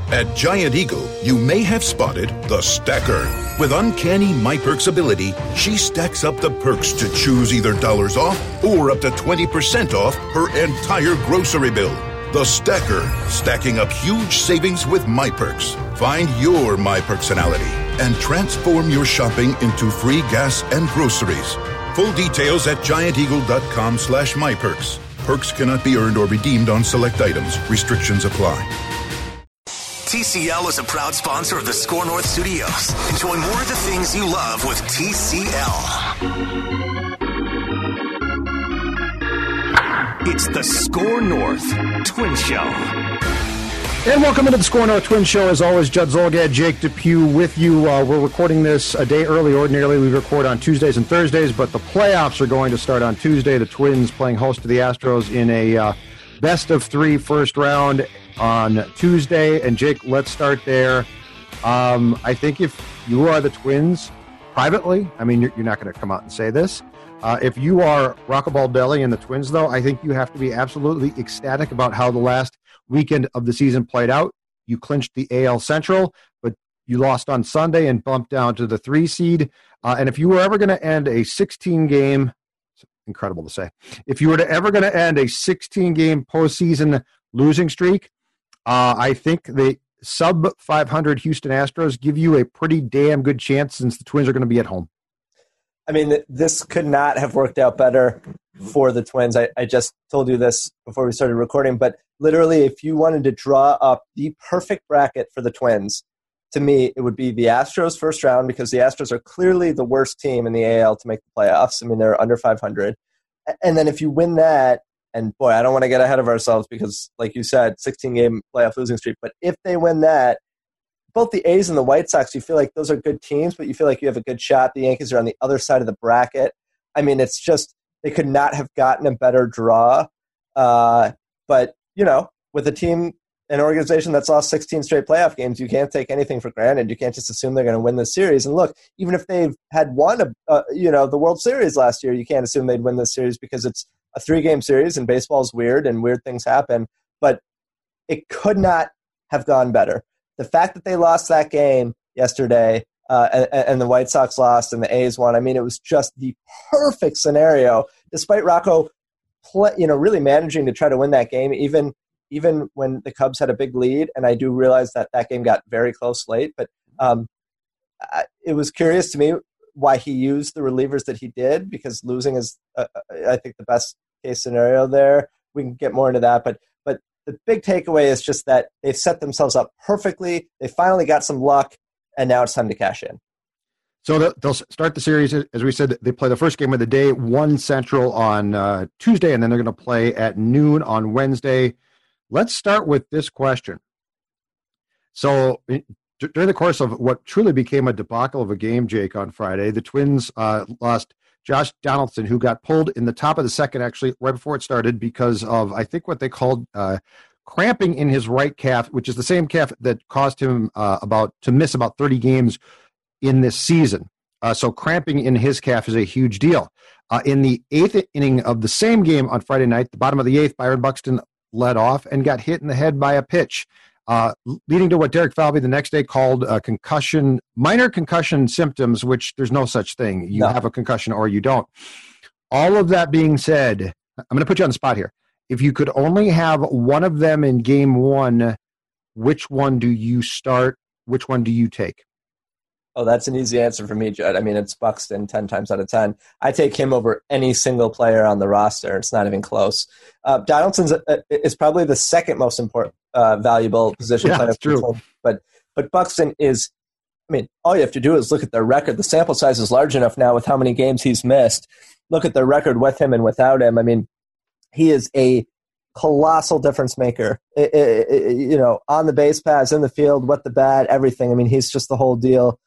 At Giant Eagle, you may have spotted the stacker. With uncanny MyPerks ability, she stacks up the perks to choose either dollars off or up to 20% off her entire grocery bill. The Stacker, stacking up huge savings with MyPerks. Find your MyPerksonality and transform your shopping into free gas and groceries. Full details at gianteagle.com/MyPerks. Perks cannot be earned or redeemed on select items. Restrictions apply. TCL is a proud sponsor of the Score North Studios. Enjoy more of the things you love with TCL. It's the Score North Twin Show. And welcome into the Score North Twin Show. As always, Judd Zolgad, Jake Depew with you. We're recording this a day early. Ordinarily, we record on Tuesdays and Thursdays, but the playoffs are going to start on Tuesday. The Twins playing host to the Astros in a best-of-3 first round on Tuesday. And, Jake, let's start there. I think if you are the Twins privately, I mean, you're not going to come out and say this. If you are Rocco Baldelli and the Twins, though, I think you have to be absolutely ecstatic about how the last weekend of the season played out. You clinched the AL Central, but you lost on Sunday and bumped down to the 3 seed. And if you were ever going to end a 16-game, incredible to say, if you were ever going to end a 16-game postseason losing streak, I think the sub-500 Houston Astros give you a pretty damn good chance since the Twins are going to be at home. I mean, this could not have worked out better for the Twins. I just told you this before we started recording, but literally if you wanted to draw up the perfect bracket for the Twins, to me, it would be the Astros first round because the Astros are clearly the worst team in the AL to make the playoffs. I mean, they're under 500. And then if you win that, and boy, I don't want to get ahead of ourselves because, like you said, 16-game playoff losing streak, but if they win that, both the A's and the White Sox, you feel like those are good teams, but you feel like you have a good shot. The Yankees are on the other side of the bracket. I mean, it's just they could not have gotten a better draw. But, you know, with a team, an organization that's lost 16 straight playoff games, you can't take anything for granted. You can't just assume they're going to win this series. And look, even if they've had won, the World Series last year, you can't assume they'd win this series because it's a 3-game series and baseball is weird and weird things happen. But it could not have gone better. The fact that they lost that game yesterday and the White Sox lost and the A's won, I mean, it was just the perfect scenario, despite Rocco really managing to try to win that game, even when the Cubs had a big lead. And I do realize that game got very close late. But it was curious to me why he used the relievers that he did, because losing is, I think, the best case scenario there. We can get more into that. But the big takeaway is just that they've set themselves up perfectly. They finally got some luck, and now it's time to cash in. So they'll start the series, as we said, they play the first game of the day, 1 Central on Tuesday, and then they're going to play at noon on Wednesday. Let's start with this question. So during the course of what truly became a debacle of a game, Jake, on Friday, the Twins lost Josh Donaldson, who got pulled in the top of the second, actually, right before it started, because of, I think, what they called cramping in his right calf, which is the same calf that caused him to miss about 30 games in this season. So cramping in his calf is a huge deal. In the 8th inning of the same game on Friday night, the bottom of the 8th, Byron Buxton led off and got hit in the head by a pitch, leading to what Derek Falvey the next day called minor concussion symptoms, which there's no such thing. You have a concussion or you don't. All of that being said, I'm going to put you on the spot here. If you could only have one of them in game 1, which one do you start? Which one do you take? Oh, that's an easy answer for me, Judd. I mean, it's Buxton 10 times out of 10. I take him over any single player on the roster. It's not even close. Donaldson's is probably the second most important, valuable position player. That's true. But Buxton is, I mean, all you have to do is look at their record. The sample size is large enough now with how many games he's missed. Look at their record with him and without him. I mean, he is a colossal difference maker. On the base paths, in the field, with the bat, everything. I mean, he's just the whole deal.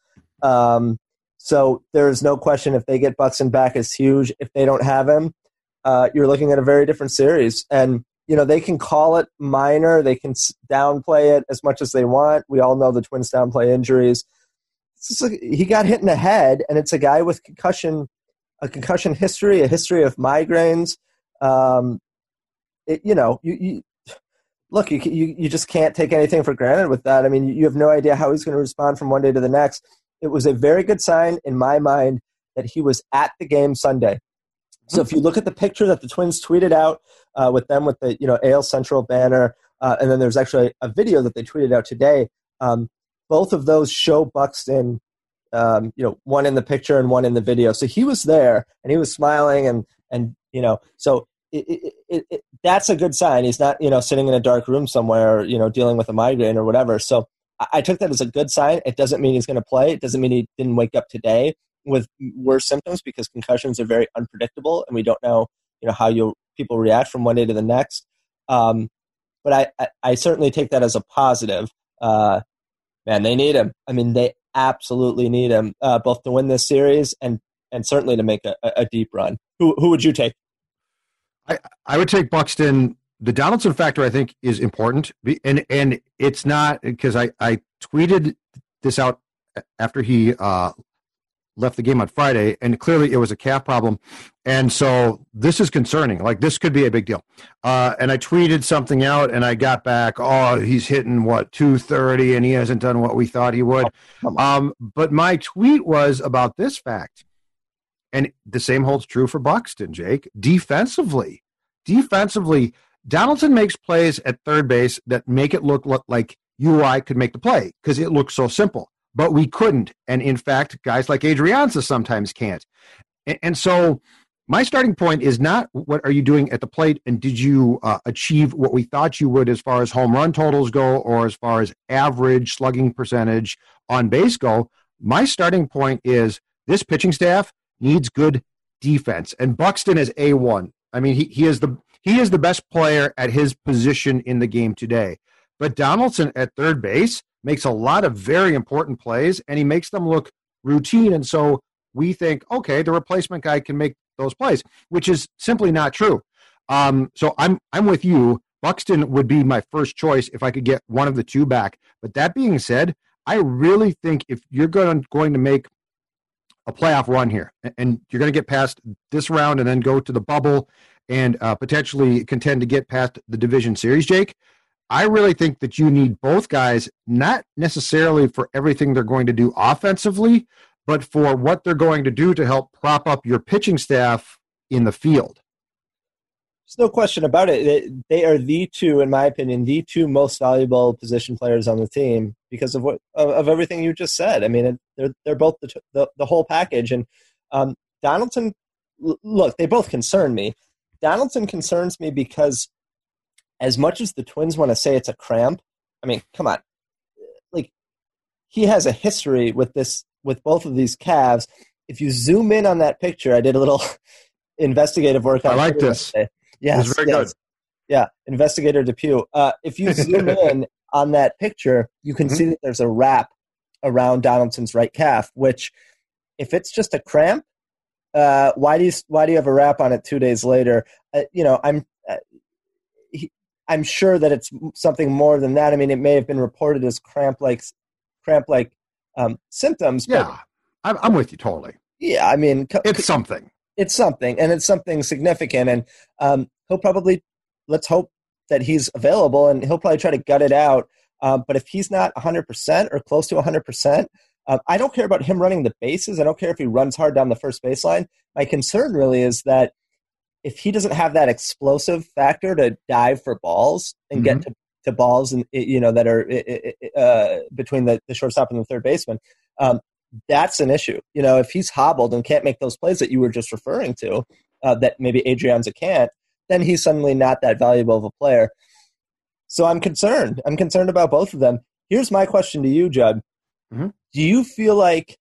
So there is no question if they get Buxton back, it's huge. If they don't have him, you're looking at a very different series. And, they can call it minor. They can downplay it as much as they want. We all know the Twins downplay injuries. He got hit in the head, and it's a guy with a concussion history, a history of migraines. look, you just can't take anything for granted with that. I mean, you have no idea how he's going to respond from one day to the next. It was a very good sign in my mind that he was at the game Sunday. So if you look at the picture that the Twins tweeted out with the AL Central banner, and then there's actually a video that they tweeted out today. Both of those show Buxton, one in the picture and one in the video. So he was there and he was smiling and so that's a good sign. He's not sitting in a dark room somewhere, or, dealing with a migraine or whatever. So I took that as a good sign. It doesn't mean he's going to play. It doesn't mean he didn't wake up today with worse symptoms, because concussions are very unpredictable and we don't know, how people react from one day to the next. But I certainly take that as a positive. Man, they need him. I mean, they absolutely need him, both to win this series and certainly to make a deep run. Who would you take? I would take Buxton. The Donaldson factor, I think, is important, and it's not because I tweeted this out after he left the game on Friday, and clearly it was a calf problem, and so this is concerning. Like, this could be a big deal. And I tweeted something out, and I got back, he's hitting 230, and he hasn't done what we thought he would. But my tweet was about this fact, and the same holds true for Buxton, Jake. Defensively, Donaldson makes plays at third base that make it look like you or I could make the play because it looks so simple. But we couldn't. And in fact, guys like Adrianza sometimes can't. And so my starting point is not what are you doing at the plate, and did you achieve what we thought you would as far as home run totals go or as far as average slugging percentage on base go. My starting point is this pitching staff needs good defense. And Buxton is A1. I mean, he is the best player at his position in the game today. But Donaldson at third base makes a lot of very important plays, and he makes them look routine. And so we think, okay, the replacement guy can make those plays, which is simply not true. So I'm with you. Buxton would be my first choice if I could get one of the two back. But that being said, I really think if you're going to make a playoff run here, and you're going to get past this round and then go to the bubble and potentially contend to get past the division series, Jake, I really think that you need both guys, not necessarily for everything they're going to do offensively, but for what they're going to do to help prop up your pitching staff in the field. There's no question about it. They are the two, in my opinion, the two most valuable position players on the team because of everything you just said. I mean, they're both the whole package. And Donaldson, look, they both concern me. Donaldson concerns me because as much as the Twins want to say it's a cramp, I mean, come on. Like, he has a history with both of these calves. If you zoom in on that picture, I did a little investigative work on I like this. Yes, it's very good. Yeah, Investigator Depew. If you zoom in on that picture, you can see that there's a wrap around Donaldson's right calf, which if it's just a cramp, why do you have a wrap on it 2 days later? I'm sure that it's something more than that. I mean, it may have been reported as cramp-like symptoms. Yeah, but, I'm with you totally. Yeah, I mean, it's something. It's something, and it's something significant. And he'll probably, let's hope that he's available, and he'll probably try to gut it out. But if he's not 100% or close to 100%, I don't care about him running the bases. I don't care if he runs hard down the first baseline. My concern really is that if he doesn't have that explosive factor to dive for balls and get to balls and that are between the shortstop and the third baseman, that's an issue. If he's hobbled and can't make those plays that you were just referring to, that maybe Adrianza can't, then he's suddenly not that valuable of a player. So I'm concerned. I'm concerned about both of them. Here's my question to you, Judd. Mm-hmm. Do you feel like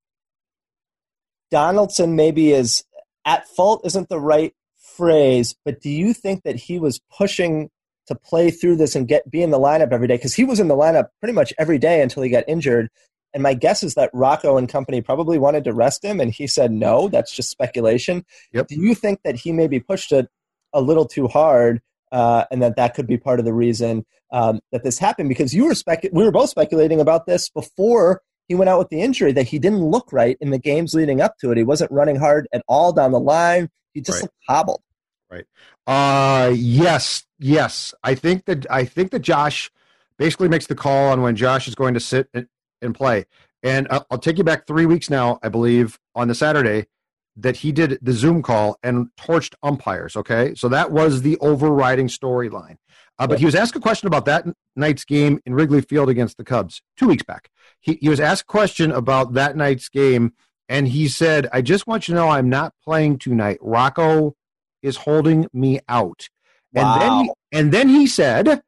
Donaldson maybe is at fault isn't the right phrase, but do you think that he was pushing to play through this and be in the lineup every day? Because he was in the lineup pretty much every day until he got injured. And my guess is that Rocco and company probably wanted to rest him, and he said no. That's just speculation. Yep. Do you think that he maybe pushed it a little too hard, and that could be part of the reason that this happened? Because we were both speculating about this before he went out with the injury, that he didn't look right in the games leading up to it. He wasn't running hard at all down the line. He just looked hobbled. Right. Yes, Yes, I think that Josh basically makes the call on when Josh is going to sit and play. And I'll take you back 3 weeks now, I believe, on the Saturday that he did the Zoom call and torched umpires. Okay, so that was the overriding storyline. But he was asked a question about that night's game in Wrigley Field against the Cubs 2 weeks back. He was asked a question about that night's game, and he said, "I just want you to know I'm not playing tonight. Rocco is holding me out." Wow. And then he said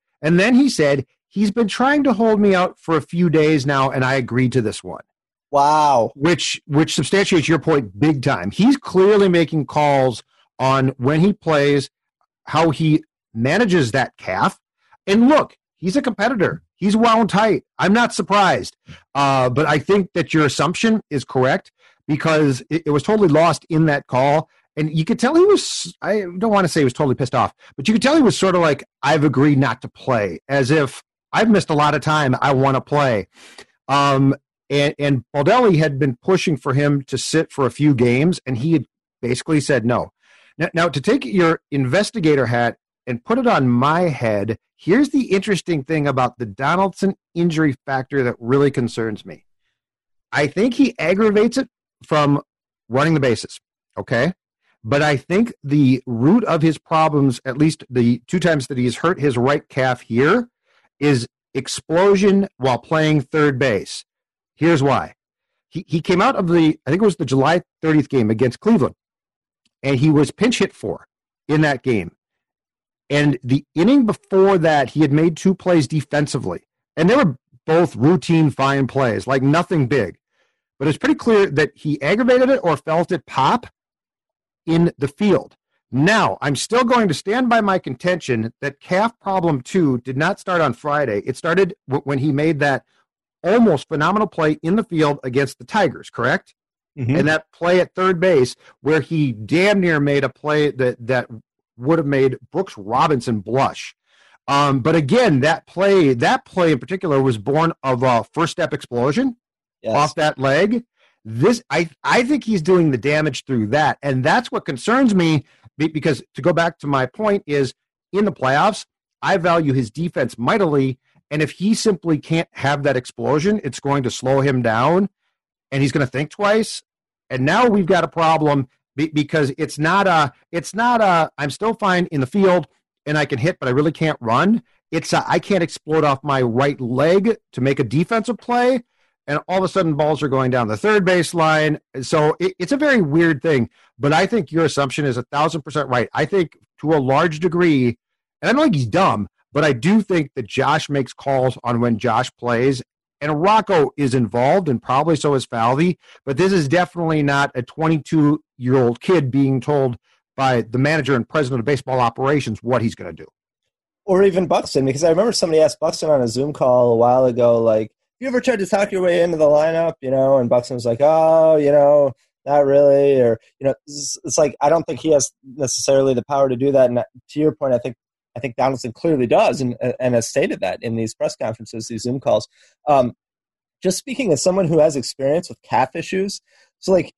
he's been trying to hold me out for a few days now, and I agreed to this one. Wow. Which substantiates your point big time. He's clearly making calls on when he plays, how he manages that calf. And look, he's a competitor. He's wound tight. I'm not surprised. But I think that your assumption is correct because it was totally lost in that call. And you could tell he was, I don't want to say he was totally pissed off, but you could tell he was sort of like, I've agreed not to play, as if I've missed a lot of time. I want to play. And Baldelli had been pushing for him to sit for a few games, and he had basically said no. Now, to take your investigator hat and put it on my head, here's the interesting thing about the Donaldson injury factor that really concerns me. I think he aggravates it from running the bases, okay? But I think the root of his problems, at least the 2 times that he's hurt his right calf here, is explosion while playing third base. Here's why. He came out of I think it was the July 30th game against Cleveland, and he was pinch hit for in that game. And the inning before that, he had made 2 plays defensively, and they were both routine fine plays, like nothing big. But it's pretty clear that he aggravated it or felt it pop in the field. Now, I'm still going to stand by my contention that calf problem 2 did not start on Friday. It started when he made that almost phenomenal play in the field against the Tigers, correct? Mm-hmm. And that play at third base where he damn near made a play that would have made Brooks Robinson blush. But again, that play in particular was born of a first step explosion off that leg. I think he's doing the damage through that. And that's what concerns me, because to go back to my point is, in the playoffs, I value his defense mightily. And if he simply can't have that explosion, it's going to slow him down and he's going to think twice. And now we've got a problem because it's not I'm still fine in the field and I can hit, but I really can't run. It's I can't explode off my right leg to make a defensive play. And all of a sudden balls are going down the third baseline. So it's a very weird thing, but I think your assumption is 1,000% right. I think to a large degree, and I don't think he's dumb, but I do think that Josh makes calls on when Josh plays, and Rocco is involved, and probably so is Falvey, but this is definitely not a 22-year-old kid being told by the manager and president of baseball operations what he's going to do. Or even Buxton, because I remember somebody asked Buxton on a Zoom call a while ago, like, you ever tried to talk your way into the lineup, and Buxton was like, oh, not really. Or, it's like, I don't think he has necessarily the power to do that. And to your point, I think Donaldson clearly does and has stated that in these press conferences, these Zoom calls. Just speaking as someone who has experience with calf issues, so like,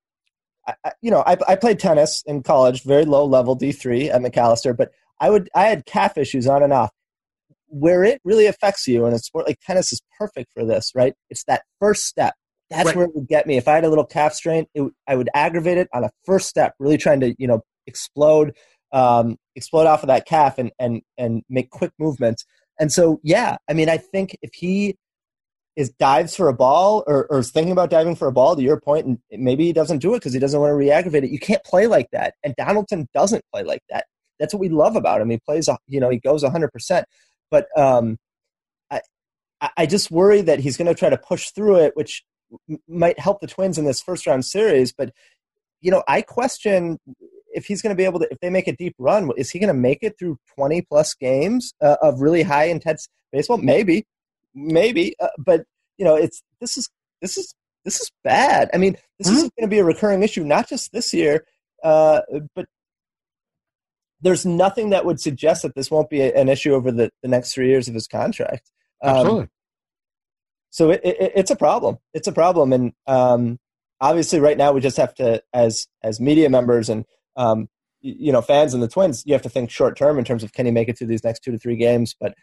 I played tennis in college, very low level D3 at McAllister, but I had calf issues on and off. Where it really affects you in a sport like tennis is perfect for this, right? It's that first step. That's right. Where it would get me. If I had a little calf strain, I would aggravate it on a first step, really trying to, explode off of that calf and make quick movements. And so, I think if he dives for a ball or is thinking about diving for a ball, to your point, and maybe he doesn't do it because he doesn't want to re-aggravate it, you can't play like that. And Donaldson doesn't play like that. That's what we love about him. He plays, he goes 100%. But I just worry that he's going to try to push through it, which might help the Twins in this first-round series. But, I question if he's going to be able to – if they make a deep run, is he going to make it through 20-plus games of really high, intense baseball? Maybe. But, this is bad. I mean, this is going to be a recurring issue, not just this year, but there's nothing that would suggest that this won't be an issue over the next 3 years of his contract. Absolutely. So it's a problem. It's a problem. And obviously right now we just have to, as media members and fans and the Twins, you have to think short term in terms of can he make it through these next 2 to 3 games. But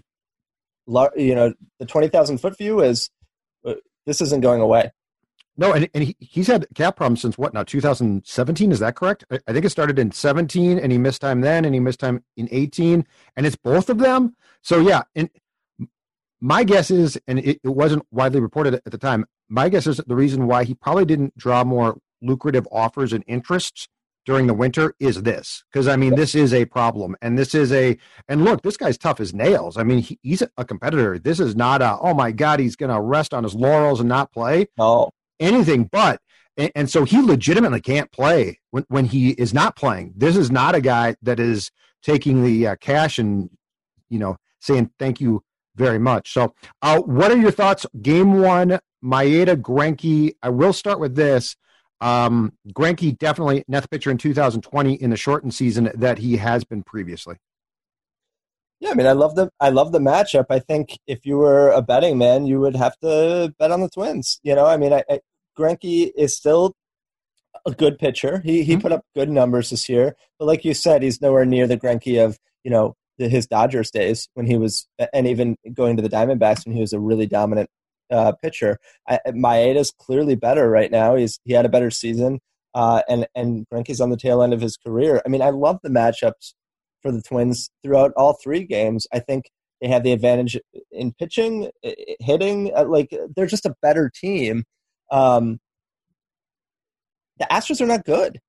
the 20,000-foot view is this isn't going away. No, and he's had cap problems since what now? 2017, is that correct? I think it started in 17, and he missed time then, and he missed time in 18, and it's both of them. So yeah, and my guess is, and it wasn't widely reported at the time, my guess is the reason why he probably didn't draw more lucrative offers and interests during the winter is this. Because, I mean, this is a problem. And look, this guy's tough as nails. I mean, he's a competitor. This is not oh my God, he's going to rest on his laurels and not play. No. Anything but. And so he legitimately can't play when he is not playing. This is not a guy that is taking the cash and, saying thank you very much. So what are your thoughts? Game 1, Maeda, Greinke. I will start with this. Greinke definitely not the pitcher in 2020 in the shortened season that he has been previously. Yeah, I mean, I love the matchup. I think if you were a betting man, you would have to bet on the Twins. Greinke is still a good pitcher. He put up good numbers this year, but like you said, he's nowhere near the Greinke of his Dodgers days when he was, and even going to the Diamondbacks when he was a really dominant pitcher. Maeda's clearly better right now. He had a better season, and Greinke's on the tail end of his career. I mean, I love the matchups for the Twins throughout all 3 games. I think they have the advantage in pitching, hitting. They're just a better team. The Astros are not good,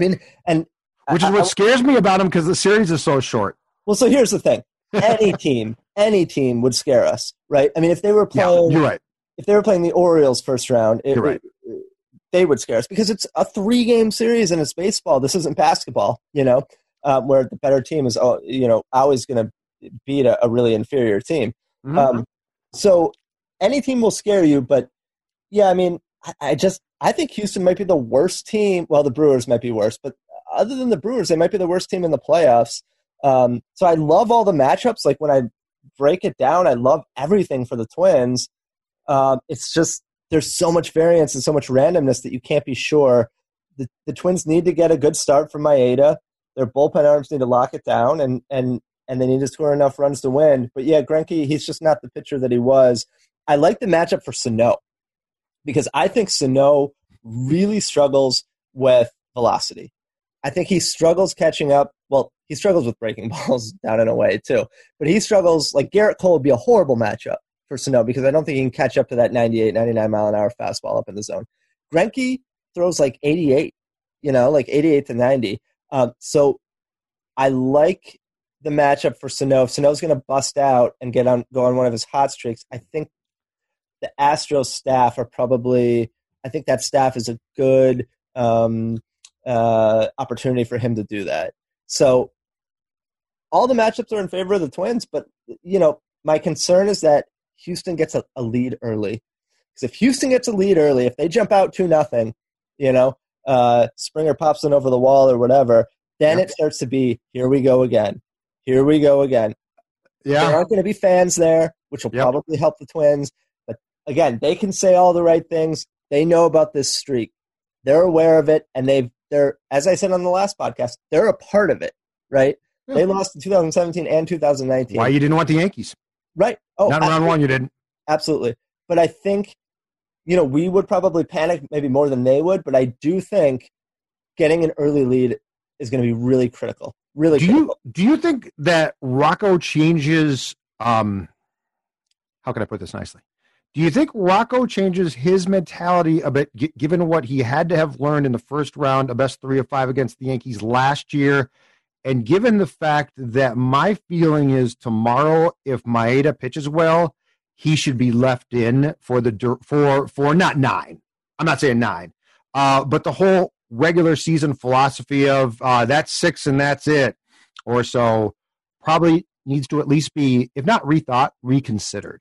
which is what scares me about them because the series is so short. Well, so here's the thing: any team would scare us, right? I mean, if they were playing, you're right. If they were playing the Orioles first round, they would scare us because it's a 3-game series and it's baseball. This isn't basketball, where the better team is, always going to beat a really inferior team. Mm-hmm. So any team will scare you, but yeah, I mean, I think Houston might be the worst team. Well, the Brewers might be worse, but other than the Brewers, they might be the worst team in the playoffs. So I love all the matchups. Like when I break it down, I love everything for the Twins. It's just there's so much variance and so much randomness that you can't be sure. The Twins need to get a good start from Maeda. Their bullpen arms need to lock it down, and they need to score enough runs to win. But yeah, Greinke, he's just not the pitcher that he was. I like the matchup for Sano because I think Sano really struggles with velocity. I think he struggles catching up. Well, he struggles with breaking balls down in a way too. But he struggles, like Garrett Cole would be a horrible matchup for Sano because I don't think he can catch up to that 98, 99 mile an hour fastball up in the zone. Greinke throws like 88, like 88 to 90. So I like the matchup for Sano. If Sano's going to bust out and go on one of his hot streaks, I think the Astros staff I think that staff is a good opportunity for him to do that. So all the matchups are in favor of the Twins, but, my concern is that Houston gets a lead early. Because if Houston gets a lead early, if they jump out 2-0, Springer pops in over the wall or whatever, then it starts to be, here we go again. Here we go again. Yeah. There aren't going to be fans there, which will probably help the Twins. But, again, they can say all the right things. They know about this streak. They're aware of it, and they're, as I said on the last podcast, they're a part of it, right? Yeah. They lost in 2017 and 2019. Why you didn't want the Yankees? Right. Oh, not round 1, you didn't. Absolutely. But I think, we would probably panic maybe more than they would, but I do think getting an early lead is going to be really critical. Really critical. Do you think that Rocco changes how can I put this nicely? Do you think Rocco changes his mentality a bit, given what he had to have learned in the first round, a best 3 of 5 against the Yankees last year, and given the fact that my feeling is tomorrow, if Maeda pitches well, he should be left in for not 9. I'm not saying 9, but the whole regular season philosophy of that's 6 and that's it, or so, probably needs to at least be, if not rethought, reconsidered.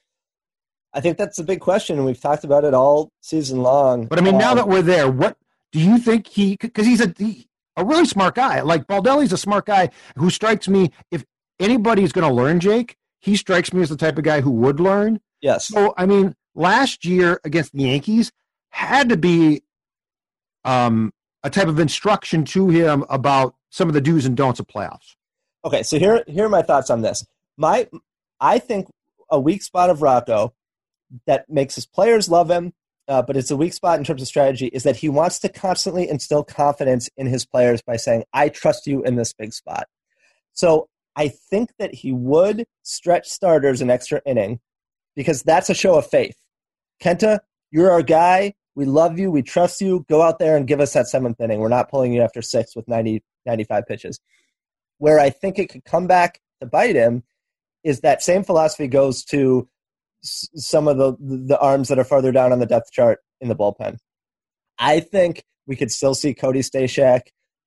I think that's a big question, and we've talked about it all season long. But, I mean, now that we're there, what do you think because he's a really smart guy. Like, Baldelli's a smart guy who strikes me, if anybody's going to learn, Jake, he strikes me as the type of guy who would learn. Yes. So, I mean, last year against the Yankees had to be a type of instruction to him about some of the do's and don'ts of playoffs. Okay, so here are my thoughts on this. I think a weak spot of Rocco that makes his players love him, but it's a weak spot in terms of strategy, is that he wants to constantly instill confidence in his players by saying, I trust you in this big spot. So I think that he would stretch starters an extra inning because that's a show of faith. Kenta, you're our guy. We love you. We trust you. Go out there and give us that 7th inning. We're not pulling you after 6 with 90, 95 pitches. Where I think it could come back to bite him is that same philosophy goes to some of the arms that are farther down on the depth chart in the bullpen. I think we could still see Cody Stashak,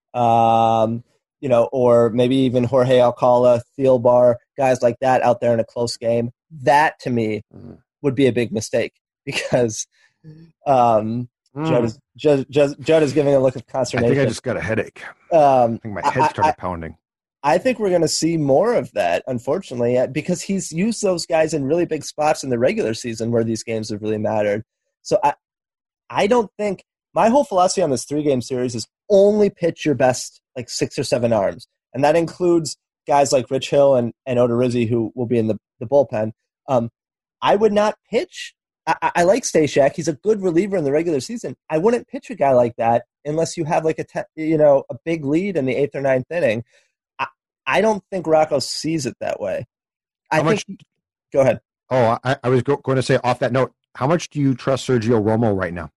or maybe even Jorge Alcala, Thielbar, guys like that out there in a close game. That, to me, would be a big mistake because Judd is giving a look of consternation. I think I just got a headache. I think my head started pounding. I think we're going to see more of that, unfortunately, because he's used those guys in really big spots in the regular season where these games have really mattered. So I don't think – my whole philosophy on this 3-game series is only pitch your best, 6 or 7 arms. And that includes guys like Rich Hill and Odorizzi, who will be in the bullpen. I would not pitch – I like Stashak. He's a good reliever in the regular season. I wouldn't pitch a guy like that unless you have a big lead in the 8th or 9th inning. I don't think Rocco sees it that way. Go ahead. Oh, I was going to say off that note, how much do you trust Sergio Romo right now?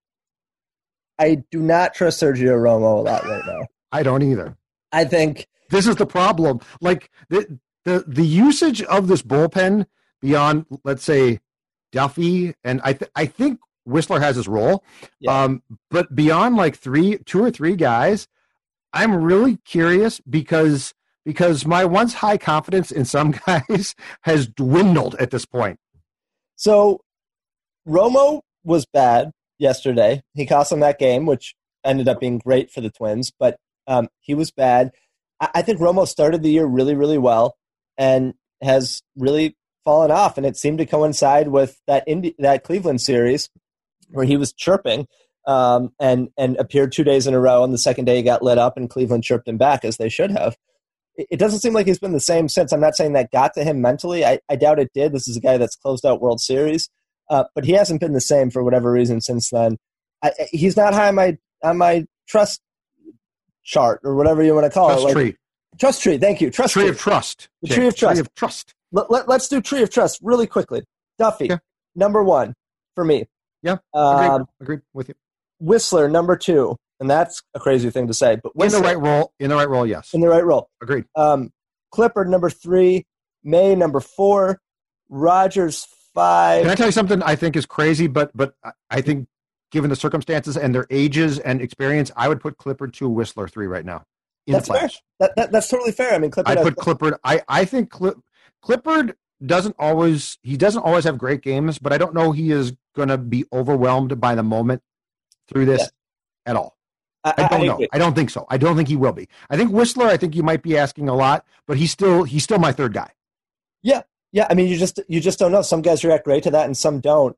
I do not trust Sergio Romo a lot right now. I don't either. I think this is the problem. The usage of this bullpen beyond, let's say, Duffy, and I think Whistler has his role. Yeah. But beyond 2 or 3 guys, I'm really curious because my once high confidence in some guys has dwindled at this point. So Romo was bad yesterday. He cost them that game, which ended up being great for the Twins, but he was bad. I think Romo started the year really, really well and has really fallen off, and it seemed to coincide with that Cleveland series where he was chirping and appeared 2 days in a row, and the second day he got lit up and Cleveland chirped him back as they should have. It doesn't seem like he's been the same since. I'm not saying that got to him mentally. I doubt it did. This is a guy that's closed out World Series. But he hasn't been the same for whatever reason since then. He's not high on my trust chart or whatever you want to call it. Tree. Trust tree. Thank you. Trust tree of trust. The tree of trust. Tree of trust. Let's do tree of trust really quickly. Duffy, number 1 for me. Yeah, agreed with you. Whistler, number 2. And that's a crazy thing to say, but Whistler, in the right role, yes. In the right role. Agreed. Clippard, number 3. May, number 4. Rogers, 5. Can I tell you something I think is crazy, but I think given the circumstances and their ages and experience, I would put Clippard 2, Whistler 3 right now. That's fair. That's totally fair. I mean, Clippard. I put Clippard. I think Clippard doesn't always have great games, but I don't know he is going to be overwhelmed by the moment through this at all. I don't know. I don't think so. I don't think he will be. I think Whistler, I think you might be asking a lot, but he's still my 3rd guy. Yeah. Yeah. I mean, you just don't know. Some guys react great to that and some don't.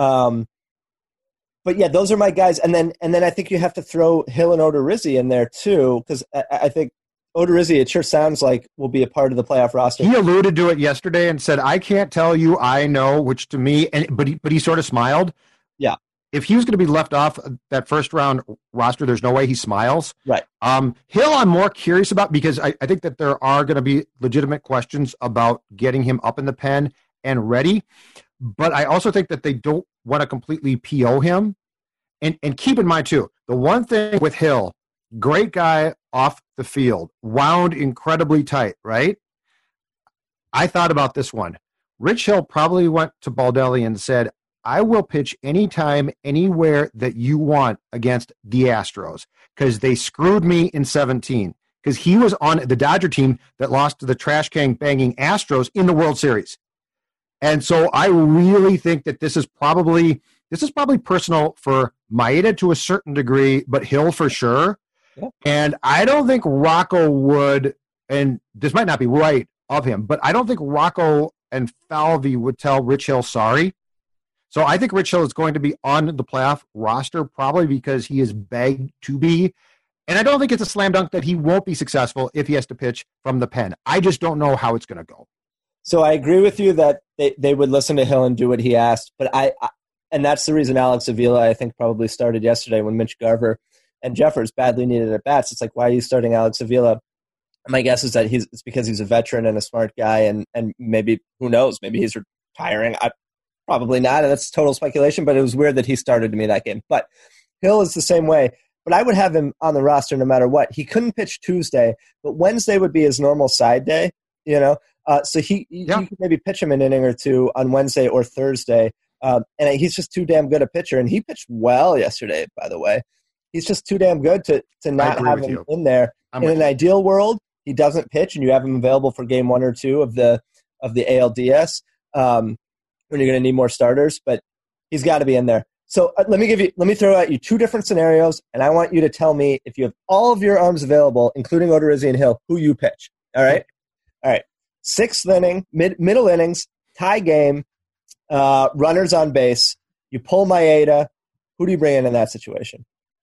But yeah, those are my guys. And then I think you have to throw Hill and Odorizzi in there too, because I think Odorizzi, it sure sounds like, will be a part of the playoff roster. He alluded to it yesterday and said, I can't tell you I know, which to me, but he sort of smiled. Yeah. If he was going to be left off that first round roster, there's no way he smiles. Right. Hill, I'm more curious about because I think that there are going to be legitimate questions about getting him up in the pen and ready. But I also think that they don't want to completely PO him. And keep in mind, too, the one thing with Hill, great guy off the field, wound incredibly tight, right? I thought about this one. Rich Hill probably went to Baldelli and said, I will pitch anytime, anywhere that you want against the Astros because they screwed me in 2017 because he was on the Dodger team that lost to the trash can banging Astros in the World Series. And so I really think that this is probably personal for Maeda to a certain degree, but Hill for sure. Yeah. And I don't think Rocco would, and this might not be right of him, but I don't think Rocco and Falvey would tell Rich Hill sorry. So I think Rich Hill is going to be on the playoff roster probably because he is begged to be. And I don't think it's a slam dunk that he won't be successful if he has to pitch from the pen. I just don't know how it's going to go. So I agree with you that they would listen to Hill and do what he asked, but and that's the reason Alex Avila, I think, probably started yesterday when Mitch Garver and Jeffers badly needed at bats. It's like, why are you starting Alex Avila? My guess is that it's because he's a veteran and a smart guy, and maybe, who knows, maybe he's retiring. Probably not, and that's total speculation, but it was weird that he started to me that game. But Hill is the same way, but I would have him on the roster no matter what. He couldn't pitch Tuesday, but Wednesday would be his normal side day, so you could maybe pitch him an inning or two on Wednesday or Thursday, and he's just too damn good a pitcher, and he pitched well yesterday, by the way. He's just too damn good to not have him in there. In an ideal world, he doesn't pitch, and you have him available for game 1 or 2 of the ALDS when you're going to need more starters. But he's got to be in there. So let me throw at you 2 different scenarios, and I want you to tell me, if you have all of your arms available, including Odorizzi and Hill, who you pitch. All right. 6th inning, middle innings, tie game, runners on base. You pull Maeda. Who do you bring in that situation?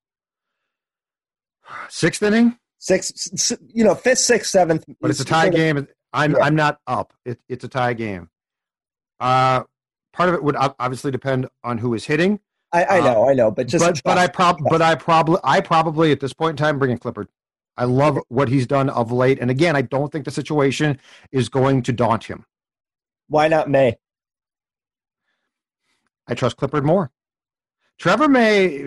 6th inning? 5th, 6th, 7th. But it's a tie game. I'm not up. It's a tie game. Part of it would obviously depend on who is hitting. I know, but I probably at this point in time bring in Clippard. I love what he's done of late, and again, I don't think the situation is going to daunt him. Why not May? I trust Clippard more. Trevor May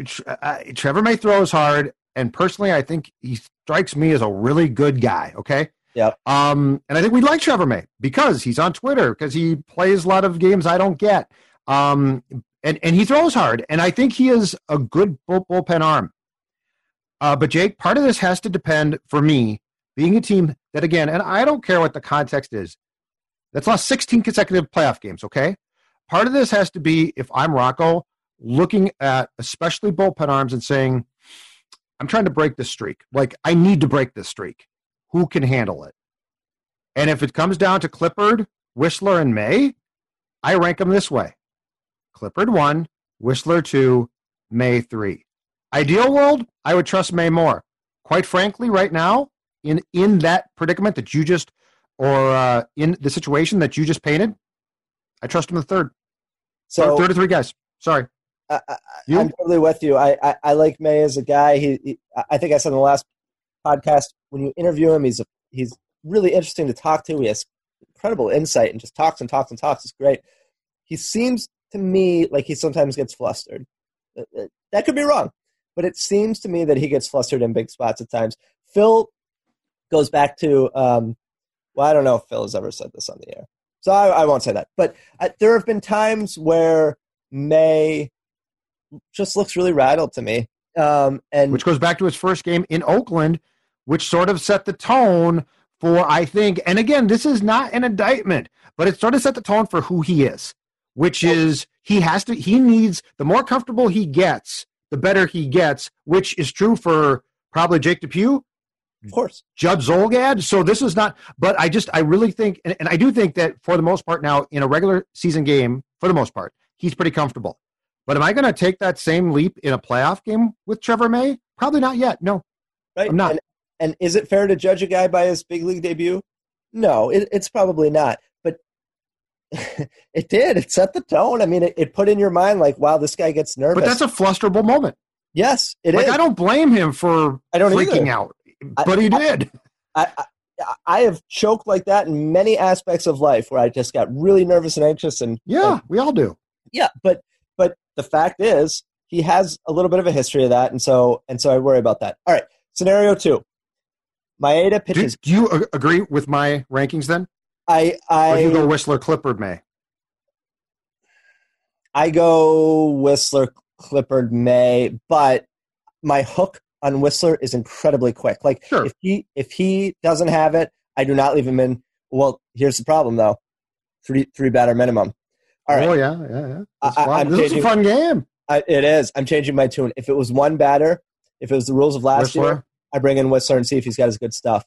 throws hard, and personally, I think he strikes me as a really good guy. Okay. Yeah. And I think we like Trevor May because he's on Twitter, because he plays a lot of games I don't get. And he throws hard, and I think he is a good bullpen arm. But Jake, part of this has to depend, for me, being a team that, again, and I don't care what the context is, that's lost 16 consecutive playoff games, okay? Part of this has to be, if I'm Rocco, looking at especially bullpen arms and saying, I'm trying to break this streak. Like, I need to break this streak. Who can handle it? And if it comes down to Clippard, Whistler, and May, I rank them this way. Clippard 1, Whistler 2, May 3. Ideal world, I would trust May more. Quite frankly, right now, in that predicament that you just, or in the situation that you just painted, I trust him the third. So 3 to 3 guys. Sorry. I'm totally with you. I like May as a guy. I think I said in the last podcast, when you interview him, he's really interesting to talk to. He has incredible insight and just talks and talks and talks. It's great. He seems to me like he sometimes gets flustered. That could be wrong, but it seems to me that he gets flustered in big spots at times. Phil goes back to, I don't know if Phil has ever said this on the air, so I won't say that. But there have been times where May just looks really rattled to me. And which goes back to his first game in Oakland, which sort of set the tone for, I think, and again, this is not an indictment, but it sort of set the tone for who he is, which is he needs, the more comfortable he gets, the better he gets, which is true for probably Jake DePuy, of course, Judd Zulgad. So this is not, but I really think, and I do think that for the most part now in a regular season game, for the most part, he's pretty comfortable. But am I going to take that same leap in a playoff game with Trevor May? Probably not yet. No, right. I'm not. And is it fair to judge a guy by his big league debut? No, it's probably not. But it did. It set the tone. I mean, it put in your mind like, wow, this guy gets nervous. But that's a flusterable moment. Yes, it is. I don't blame him for freaking out, but he did. I have choked like that in many aspects of life where I just got really nervous and anxious. And we all do. Yeah, but the fact is, he has a little bit of a history of that, and so I worry about that. All right, scenario 2. Maeda pitches. Do you agree with my rankings then? Or you go Whistler, Clippard, May. I go Whistler, Clippard, May, but my hook on Whistler is incredibly quick. Like, sure. if he doesn't have it, I do not leave him in. Well, here's the problem though: three batter minimum. All right. Oh yeah. This is a fun game. It is. I'm changing my tune. If it was one batter, if it was the rules of last year, I bring in Whistler and see if he's got his good stuff.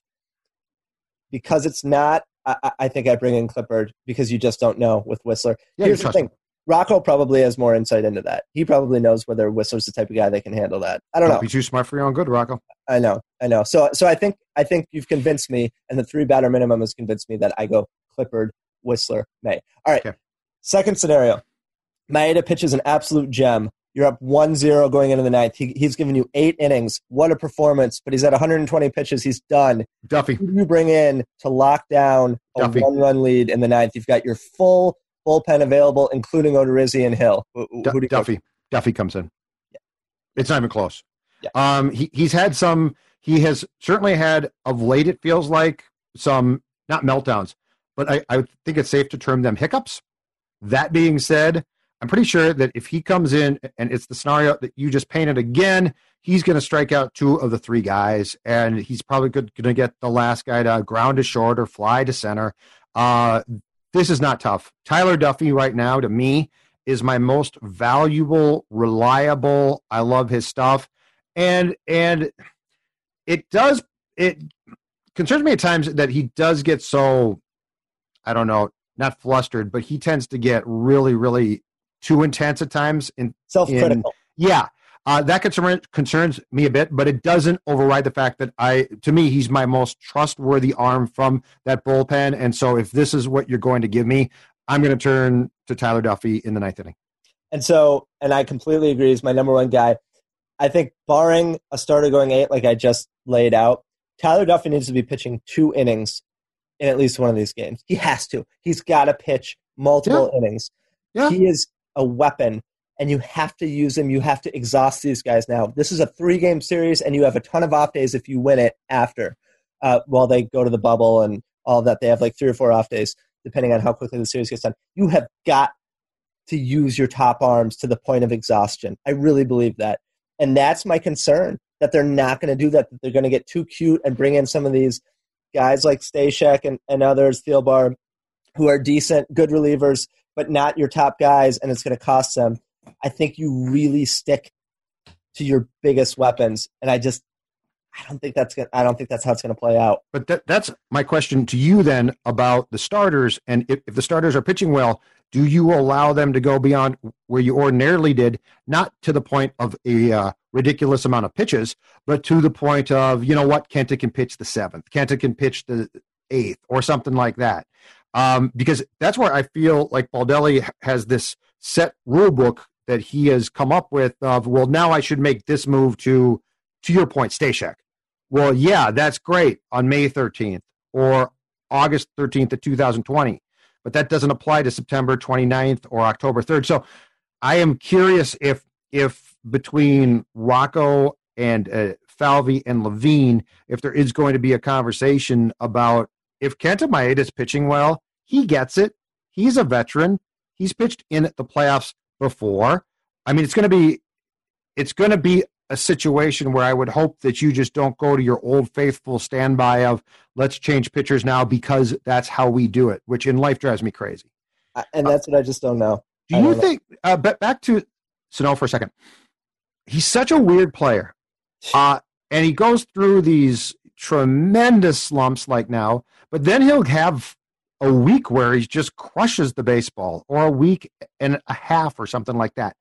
Because it's not, I think I bring in Clippard because you just don't know with Whistler. Yeah, here's the thing. Rocco probably has more insight into that. He probably knows whether Whistler's the type of guy that can handle that. I don't know. Be too smart for your own good, Rocco. I know. So I think you've convinced me, and the 3 batter minimum has convinced me that I go Clippard, Whistler, May. All right. Okay. Second scenario. Maeda pitches an absolute gem. You're up 1-0 going into the ninth. He's given you 8 innings. What a performance. But he's at 120 pitches. He's done. Duffy. Who do you bring in to lock down a Duffy. 1-run lead in the ninth? You've got your full bullpen available, including Odorizzi and Hill. Duffy. Duffy comes in. Yeah. It's not even close. Yeah. He has certainly had of late, it feels like, some, not meltdowns, but I think it's safe to term them hiccups. That being said, I'm pretty sure that if he comes in and it's the scenario that you just painted again, he's going to strike out 2 of the 3 guys, and he's probably going to get the last guy to ground to short or fly to center. This is not tough. Tyler Duffy right now, to me, is my most valuable, reliable. I love his stuff. And it concerns me at times that he does get so, I don't know, not flustered, but he tends to get really, really too intense at times. Self-critical. That concerns me a bit, but it doesn't override the fact that to me, he's my most trustworthy arm from that bullpen. And so if this is what you're going to give me, I'm going to turn to Tyler Duffy in the 9th inning. And I completely agree. He's my number 1 guy. I think barring a starter going 8, like I just laid out, Tyler Duffy needs to be pitching 2 innings in at least one of these games. He has to. He's got to pitch multiple innings. Yeah. He is a weapon, and you have to use him. You have to exhaust these guys now. This is a 3-game series, and you have a ton of off days if you win it after, while they go to the bubble and all of that. They have like 3 or 4 off days, depending on how quickly the series gets done. You have got to use your top arms to the point of exhaustion. I really believe that. And that's my concern, that they're not going to do that they're going to get too cute and bring in some of these guys like Stashek and others, Thielbar, who are decent, good relievers, but not your top guys, and it's going to cost them. I think you really stick to your biggest weapons, and I don't think that's how it's going to play out. But that's my question to you then about the starters, and if the starters are pitching well, do you allow them to go beyond where you ordinarily did, not to the point of a ridiculous amount of pitches, but to the point of, you know what, Kenta can pitch the 7th, Kenta can pitch the 8th, or something like that. Because that's where I feel like Baldelli has this set rule book that he has come up with of, well, now I should make this move to your point, Stashek. Well, yeah, that's great on May 13th or August 13th of 2020. But that doesn't apply to September 29th or October 3rd. So I am curious if between Rocco and Falvey and Levine, if there is going to be a conversation about if Kenta Maeda is pitching well, he gets it. He's a veteran. He's pitched in the playoffs before. I mean, it's going to be a situation where I would hope that you just don't go to your old faithful standby of let's change pitchers now because that's how we do it, which in life drives me crazy. And that's what I just don't know. Do you think, back to Sano for a second, he's such a weird player, and he goes through these tremendous slumps like now, but then he'll have a week where he just crushes the baseball, or a week and a half or something like that.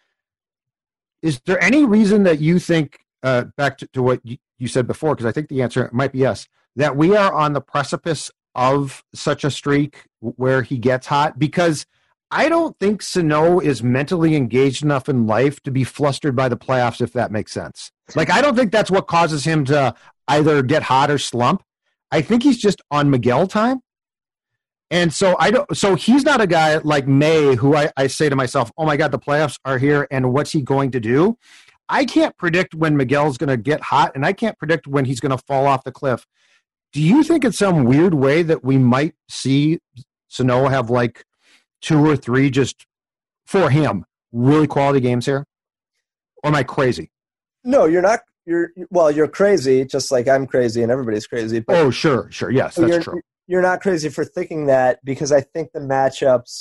Is there any reason that you think, back to what you said before, because I think the answer might be yes, that we are on the precipice of such a streak where he gets hot? Because I don't think Sano is mentally engaged enough in life to be flustered by the playoffs, if that makes sense. Like, I don't think that's what causes him to either get hot or slump. I think he's just on Miguel time. And so so he's not a guy like May who I say to myself, oh my God, the playoffs are here and what's he going to do? I can't predict when Miguel's going to get hot, and I can't predict when he's going to fall off the cliff. Do you think in some weird way that we might see Sano have like 2 or 3 just for him really quality games here? Or am I crazy? No, you're not. You're crazy, just like I'm crazy and everybody's crazy. But oh, sure. Yes, that's true. You're not crazy for thinking that, because I think the matchups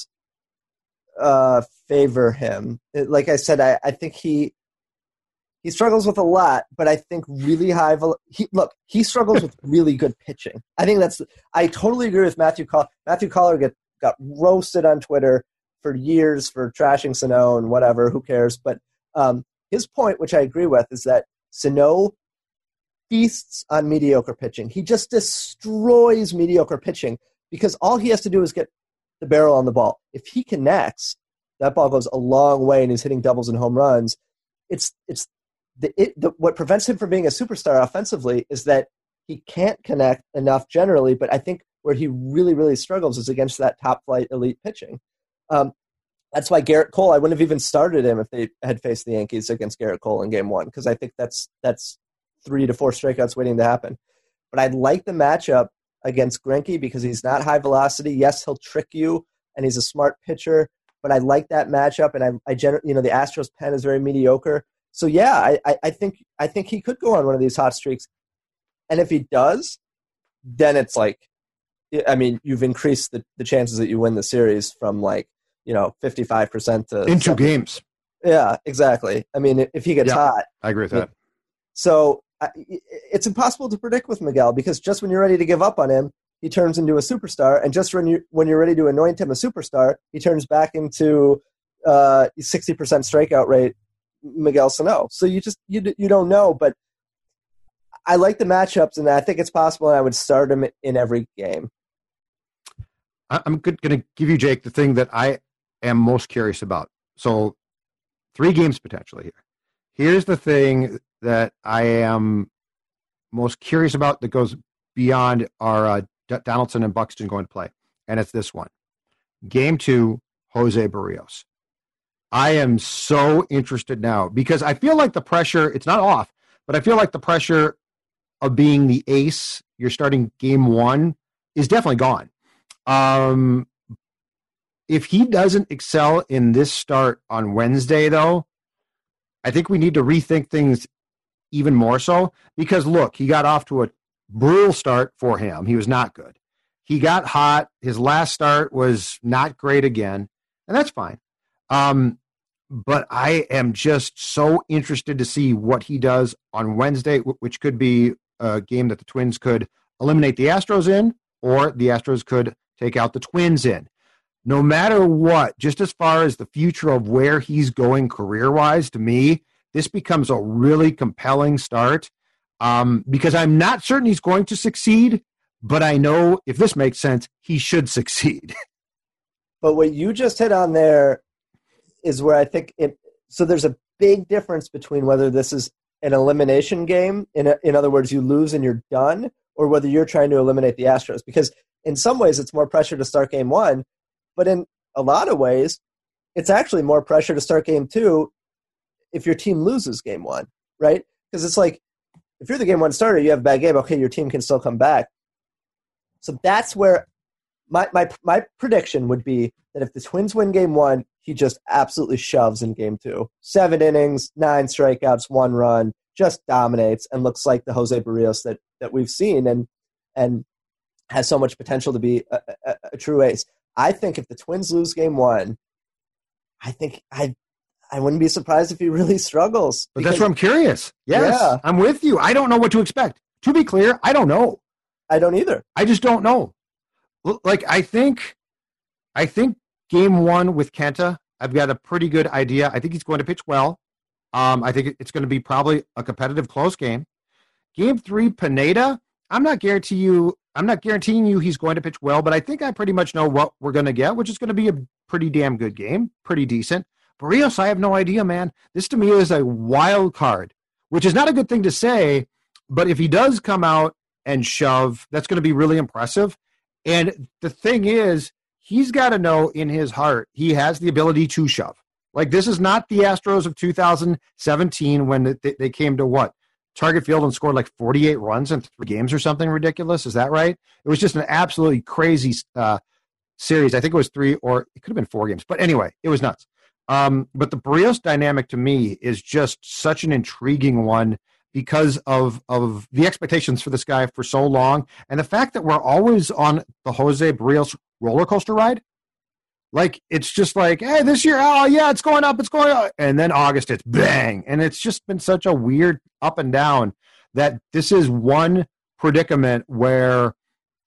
favor him. Like I said, I think he struggles with a lot, but I think really high. He struggles with really good pitching. I think I totally agree with Matthew Collar. Matthew Collar got roasted on Twitter for years for trashing Sano and whatever, who cares? But his point, which I agree with, is that Sano feasts on mediocre pitching. He just destroys mediocre pitching because all he has to do is get the barrel on the ball. If he connects, that ball goes a long way and he's hitting doubles and home runs. What prevents him from being a superstar offensively is that he can't connect enough generally, but I think where he really, really struggles is against that top-flight elite pitching. That's why Garrett Cole, I wouldn't have even started him if they had faced the Yankees against Garrett Cole in Game 1, because I think that's 3 to 4 strikeouts waiting to happen. But I like the matchup against Greinke because he's not high velocity. Yes, he'll trick you, and he's a smart pitcher, but I like that matchup, and the Astros pen is very mediocre. So yeah, I think he could go on one of these hot streaks, and if he does, then it's like, I mean, you've increased the chances that you win the series from 55% to in 2 games. Yeah, exactly. I mean, if he gets hot, I agree with that. So it's impossible to predict with Miguel because just when you're ready to give up on him, he turns into a superstar, and just when you're ready to anoint him a superstar, he turns back into 60% strikeout rate Miguel Sano. So you don't know, but I like the matchups, and I think it's possible, and I would start him in every game. I'm going to give you, Jake, the thing that I am most curious about. So 3 games potentially here. Here's the thing that I am most curious about that goes beyond our Donaldson and Buxton going to play, and it's this one. Game 2, Jose Barrios. I am so interested now because I feel like the pressure, it's not off, but I feel like the pressure of being the ace, you're starting Game 1, is definitely gone. If he doesn't excel in this start on Wednesday, though, I think we need to rethink things even more so because, look, he got off to a brutal start for him. He was not good. He got hot. His last start was not great again, and that's fine. But I am just so interested to see what he does on Wednesday, which could be a game that the Twins could eliminate the Astros in, or the Astros could take out the Twins in. No matter what, just as far as the future of where he's going career-wise, to me, this becomes a really compelling start because I'm not certain he's going to succeed, but I know, if this makes sense, he should succeed. But what you just hit on there is where I think so there's a big difference between whether this is an elimination game, in other words, you lose and you're done, or whether you're trying to eliminate the Astros. Because in some ways, it's more pressure to start Game 1, but in a lot of ways, it's actually more pressure to start Game 2 if your team loses Game 1, right? Because it's like, if you're the Game 1 starter, you have a bad game, okay, your team can still come back. So that's where my prediction would be that if the Twins win Game 1, he just absolutely shoves in Game 2. 7 innings, 9 strikeouts, 1 run, just dominates and looks like the Jose Barrios that we've seen and has so much potential to be a true ace. I think if the Twins lose Game 1, I think I wouldn't be surprised if he really struggles. But that's where I'm curious. Yes, yeah. I'm with you. I don't know what to expect. To be clear, I don't know. I don't either. I just don't know. Like, I think Game 1 with Kenta, I've got a pretty good idea. I think he's going to pitch well. I think it's going to be probably a competitive, close game. Game 3, Pineda, I'm not guaranteeing you he's going to pitch well, but I think I pretty much know what we're going to get, which is going to be a pretty damn good game, pretty decent. Barrios, I have no idea, man. This to me is a wild card, which is not a good thing to say, but if he does come out and shove, that's going to be really impressive. And the thing is, he's got to know in his heart he has the ability to shove. Like, this is not the Astros of 2017 when they came to what? Target Field and scored like 48 runs in 3 games or something ridiculous. Is that right? It was just an absolutely crazy series. I think it was 3 or it could have been 4 games. But anyway, it was nuts. But the Barrios dynamic to me is just such an intriguing one because of the expectations for this guy for so long. And the fact that we're always on the Jose Barrios roller coaster ride. Like, it's just like, hey, this year, oh, yeah, it's going up, it's going up. And then August, it's bang. And it's just been such a weird up and down that this is one predicament where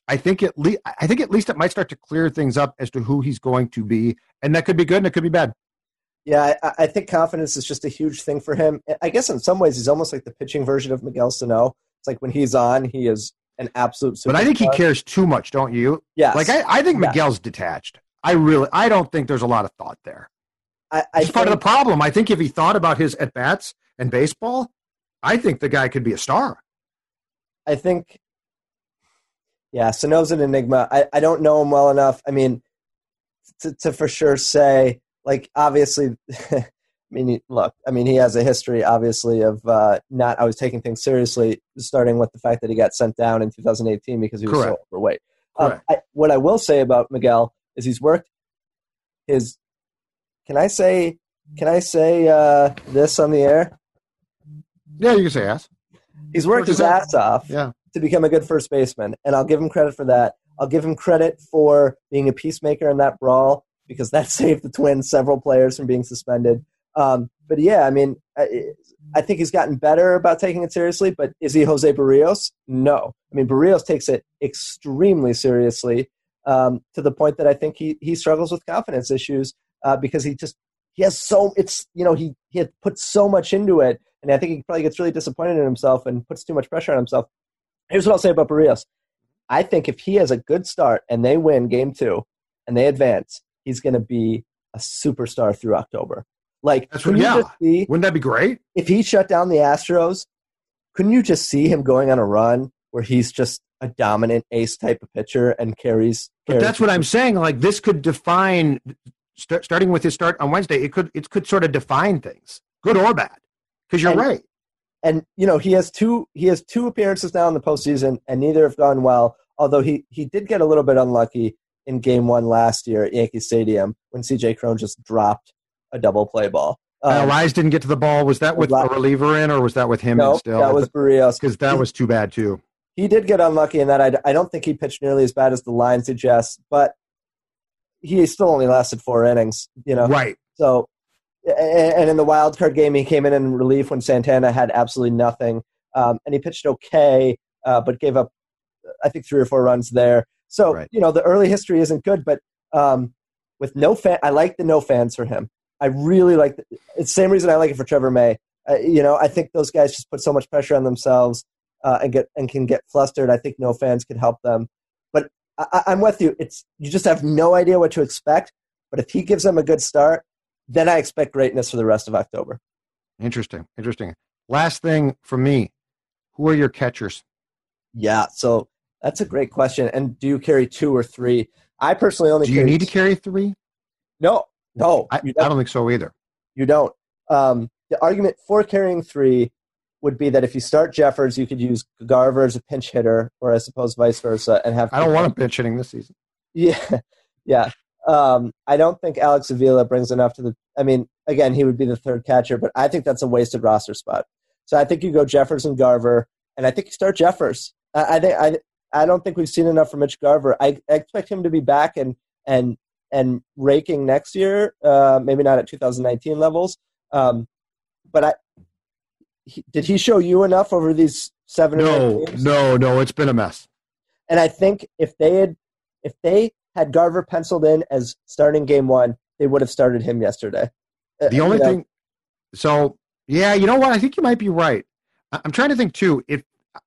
I think at least it might start to clear things up as to who he's going to be, and that could be good and it could be bad. Yeah, I think confidence is just a huge thing for him. I guess in some ways he's almost like the pitching version of Miguel Sano. It's like when he's on, he is an absolute superstar. But I think he cares too much, don't you? Yes. Like I think Miguel's detached. I don't think there's a lot of thought there. It's part of the problem. I think if he thought about his at-bats and baseball, I think the guy could be a star. I think, yeah, Sano's an enigma. I don't know him well enough. I mean, to for sure say, like, obviously, I mean, look, I mean, he has a history, obviously, of not always taking things seriously, starting with the fact that he got sent down in 2018 because he was so overweight. What I will say about Miguel is he's worked his. Can I say this on the air? Yeah, you can say yes. He's worked his ass off to become a good first baseman, and I'll give him credit for that. I'll give him credit for being a peacemaker in that brawl because that saved the Twins several players from being suspended. But yeah, I mean, I think he's gotten better about taking it seriously, but is he Jose Barrios? No. I mean, Barrios takes it extremely seriously to the point that I think he struggles with confidence issues because he had put so much into it, and I think he probably gets really disappointed in himself and puts too much pressure on himself. Here's what I'll say about Barrios. I think if he has a good start and they win Game 2 and they advance, he's going to be a superstar through October. Like, wouldn't that be great? If he shut down the Astros, couldn't you just see him going on a run where he's just a dominant ace type of pitcher and carries But that's what I'm saying. Like, this could define, starting with his start on Wednesday, it could sort of define things, good or bad. Because you're right. And, you know, he has two appearances now in the postseason, and neither have gone well, although he did get a little bit unlucky in Game 1 last year at Yankee Stadium when C.J. Cron just dropped a double play ball. Rise didn't get to the ball. Was that with a reliever in, or was that with him still? That was Barrios. Because that was too bad, too. He did get unlucky in that. I don't think he pitched nearly as bad as the line suggests, but he still only lasted 4 innings, you know? Right. So, and in the wild card game, he came in relief when Santana had absolutely nothing. And he pitched okay, but gave up, I think, 3 or 4 runs there. So, you know, the early history isn't good, but with no fan, I like the no fans for him. I really like it's the same reason I like it for Trevor May. You know, I think those guys just put so much pressure on themselves and can get flustered. I think no fans can help them. But I'm with you. You just have no idea what to expect. But if he gives them a good start, then I expect greatness for the rest of October. Interesting. Last thing from me, who are your catchers? Yeah, so that's a great question. And do you carry 2 or 3? I personally only. Do you need to carry 3? No. I don't think so either. You don't. The argument for carrying 3 would be that if you start Jeffers, you could use Garver as a pinch hitter, or I suppose vice versa, and have. I don't want him pinch hitting this season. Yeah. I don't think Alex Avila brings enough to the. I mean, again, he would be the 3rd catcher, but I think that's a wasted roster spot. So I think you go Jeffers and Garver, and I think you start Jeffers. I don't think we've seen enough from Mitch Garver. I expect him to be back and raking next year, maybe not at 2019 levels. But did he show you enough over these 7 or 8 games? No, it's been a mess. And I think if they had Garver penciled in as starting Game 1, they would have started him yesterday. The only thing, so yeah, you know what? I think you might be right. I'm trying to think too. If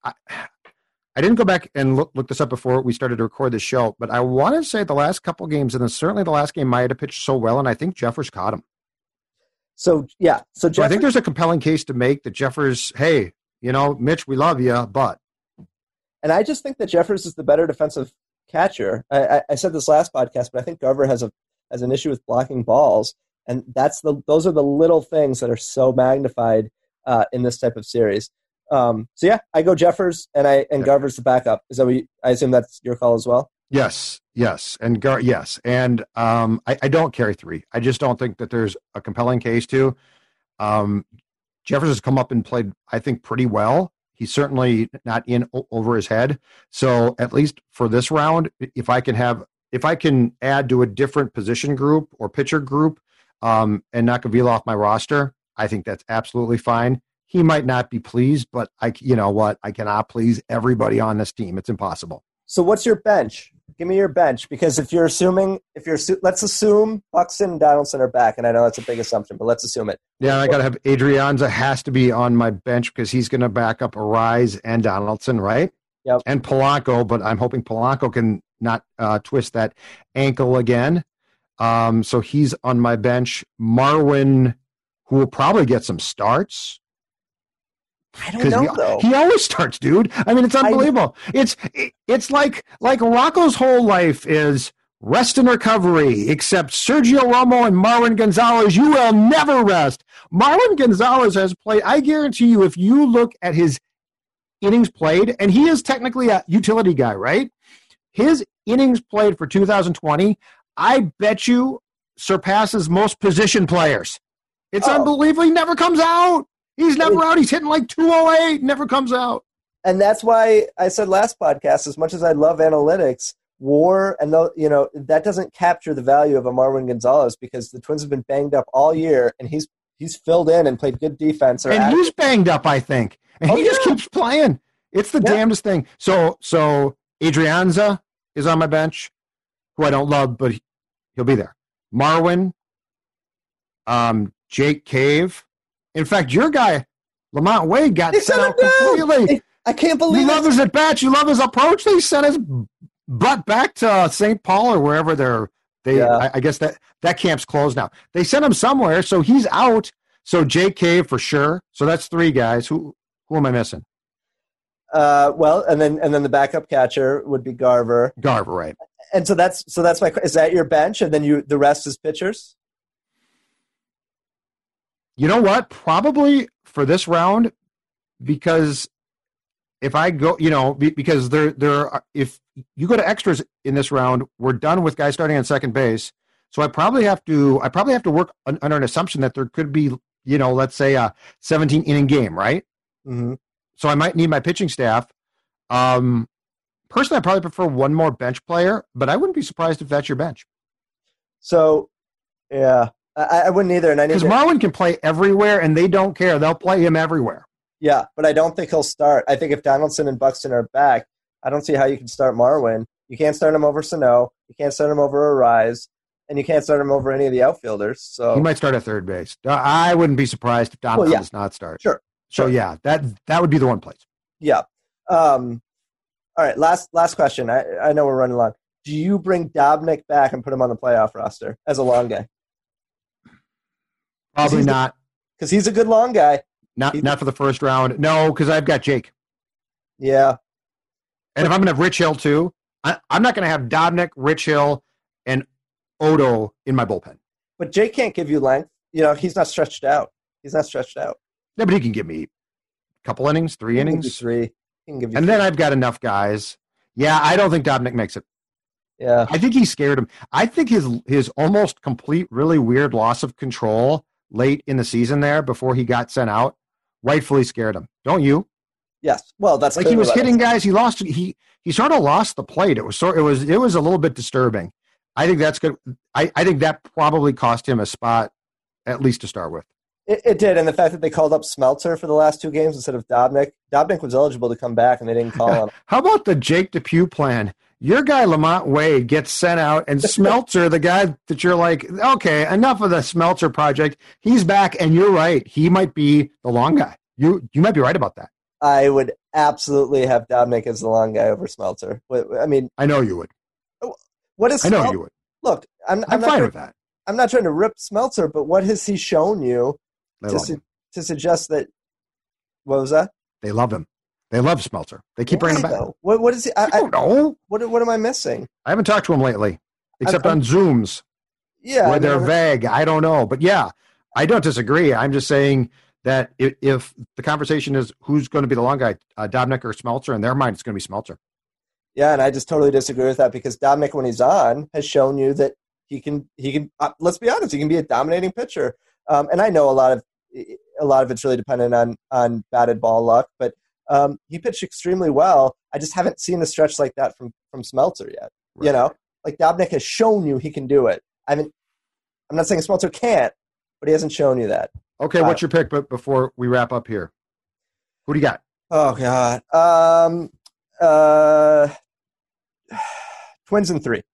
I didn't go back and look this up before we started to record this show, but I want to say the last couple games, and then certainly the last game, Maeda pitched so well, and I think Jeffers caught him. So Jeffers, I think there's a compelling case to make that Jeffers, hey, you know, Mitch, we love you, but. And I just think that Jeffers is the better defensive catcher. I said this last podcast, but I think Garver has an issue with blocking balls, and those are the little things that are so magnified in this type of series. So yeah, I go Jeffers and Garver's the backup. Is that I assume that's your call as well? Yes, and and I don't carry 3. I just don't think that there's a compelling case to. Jeffers has come up and played, I think, pretty well. He's certainly not in over his head. So at least for this round, if I can add to a different position group or pitcher group, and knock Avila off my roster, I think that's absolutely fine. He might not be pleased, but you know what? I cannot please everybody on this team. It's impossible. So what's your bench? Give me your bench, because let's assume Buxton and Donaldson are back, and I know that's a big assumption, but let's assume it. Yeah, I got to have Adrianza has to be on my bench because he's going to back up Arise and Donaldson, right? Yep. And Polanco, but I'm hoping Polanco can not twist that ankle again. So he's on my bench. Marwin, who will probably get some starts. I don't know, though. He always starts, dude. I mean, it's unbelievable. It's like Rocco's whole life is rest and recovery, except Sergio Romo and Marwin Gonzalez, you will never rest. Marwin Gonzalez has played, I guarantee you, if you look at his innings played, and he is technically a utility guy, right? His innings played for 2020, I bet you surpasses most position players. It's unbelievable. He never comes out. He's never out. He's hitting like 208, never comes out. And that's why I said last podcast, as much as I love analytics, WAR, and that doesn't capture the value of a Marwin Gonzalez, because the Twins have been banged up all year, and he's filled in and played good defense. And he's banged up, I think. And he just keeps playing. It's the damnedest thing. So Adrianza is on my bench, who I don't love, but he'll be there. Marwin, Jake Cave. In fact, your guy, Lamont Wade, got sent out completely. I can't believe you love his at bat. You love his approach. They sent his butt back to St. Paul or wherever I guess that camp's closed now. They sent him somewhere, so he's out. So Jake Cave for sure. So that's three guys. Who am I missing? Well, and then the backup catcher would be Garver. Garver, right? And so that's my. Is that your bench? And then the rest is pitchers. You know what? Probably for this round, because if I go, because there are, if you go to extras in this round, we're done with guys starting on second base. So I probably have to work under an assumption that there could be, let's say a 17 inning game, right? Mm-hmm. So I might need my pitching staff. Personally, I probably prefer one more bench player, but I wouldn't be surprised if that's your bench. So, yeah. I wouldn't either. Because Marwin can play everywhere, and they don't care. They'll play him everywhere. Yeah, but I don't think he'll start. I think if Donaldson and Buxton are back, I don't see how you can start Marwin. You can't start him over Sano. You can't start him over Arise. And you can't start him over any of the outfilders. So he might start at third base. I wouldn't be surprised if Donaldson does not start. Sure. So, yeah, that would be the one place. Yeah. All right, last question. I know we're running long. Do you bring Dobnik back and put him on the playoff roster as a long guy? Probably not. Because he's a good long guy. Not for the first round. No, because I've got Jake. Yeah. And if I'm going to have Rich Hill, too, I'm not going to have Dobnik, Rich Hill, and Odo in my bullpen. But Jake can't give you length. He's not stretched out. Yeah, but he can give me a couple innings, 3 innings. He can give you and then I've got enough guys. Yeah, I don't think Dobnik makes it. Yeah. I think he scared him. I think his almost complete, really weird loss of control late in the season there before he got sent out rightfully scared him. Don't you? Yes. Well, that's like he was hitting guys. He sort of lost the plate. It was a little bit disturbing. I think that's good. I think that probably cost him a spot, at least to start with. It did, and the fact that they called up Smeltzer for the last 2 games instead of Dobnik. Dobnik was eligible to come back, and they didn't call him. How about the Jake Depew plan? Your guy, Lamont Wade, gets sent out, and Smeltzer, the guy that you're like, okay, enough of the Smeltzer project. He's back, and you're right. He might be the long guy. You might be right about that. I would absolutely have Dobnik as the long guy over Smeltzer. I mean, I know you would. What is? I know you would. Look, I'm fine with that. I'm not trying to rip Smeltzer, but what has he shown you to suggest that? What was that? They love him. They love Smeltzer. They keep bringing him back. What is he? I don't know. What am I missing? I haven't talked to him lately, except on Zooms. Yeah, where they're vague. I don't know, but yeah, I don't disagree. I'm just saying that if the conversation is who's going to be the long guy, Dobnik or Smeltzer, in their mind, it's going to be Smeltzer. Yeah, and I just totally disagree with that because Dobnik, when he's on, has shown you that he can. Let's be honest, he can be a dominating pitcher. And I know a lot of it's really dependent on batted ball luck, but he pitched extremely well. I just haven't seen a stretch like that from Smeltzer yet. Right. Like Dobnik has shown you he can do it. I'm not saying Smeltzer can't, but he hasn't shown you that. Okay, what's your pick? But before we wrap up here, who do you got? Oh God. Twins in three.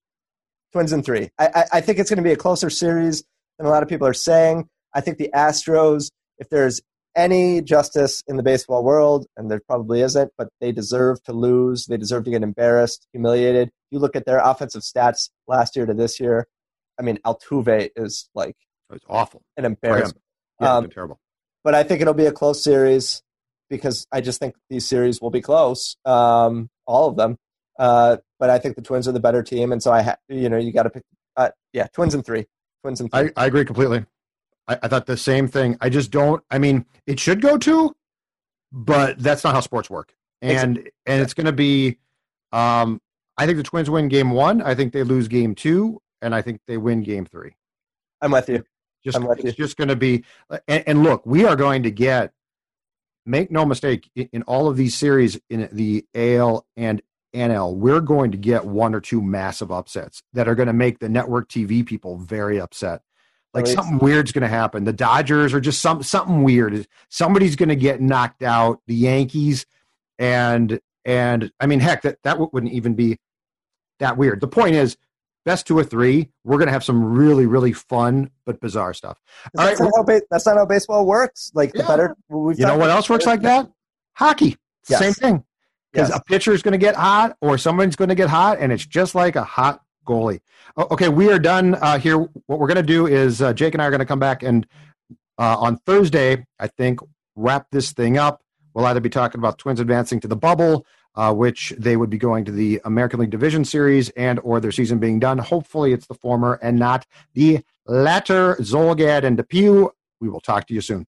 I think it's going to be a closer series than a lot of people are saying. I think the Astros, if there's any justice in the baseball world, and there probably isn't, but they deserve to lose. They deserve to get embarrassed, humiliated. You look at their offensive stats last year to this year. I mean, Altuve is like it's awful, an embarrassment. Yeah, terrible. But I think it'll be a close series because I just think these series will be close, all of them. But I think the Twins are the better team, and so you got to pick. Twins in three. I agree completely. I thought the same thing. I just don't. I mean, it should go 2, but that's not how sports work. And it's going to be. I think the Twins win game 1. I think they lose game 2, and I think they win game 3. I'm with you. It's just going to be. And look, we are going to get. Make no mistake, in all of these series in the AL and NL, we're going to get 1 or 2 massive upsets that are going to make the network TV people very upset. Like something weird's going to happen. The Dodgers are just something weird. Somebody's going to get knocked out. The Yankees and I mean, heck, that wouldn't even be that weird. The point is, best 2 or 3. We're going to have some really, really fun but bizarre stuff. All right, that's not how baseball works. Like the better, you know what else works like that? Hockey. Yes. Same thing. Because a pitcher is going to get hot, or someone's going to get hot, and it's just like a hot goalie. Okay, we are done here. What we're going to do is Jake and I are going to come back and on Thursday, I think, wrap this thing up. We'll either be talking about Twins advancing to the bubble, which they would be going to the American League Division Series, and or their season being done. Hopefully it's the former and not the latter. Zulgad and Depew. We will talk to you soon.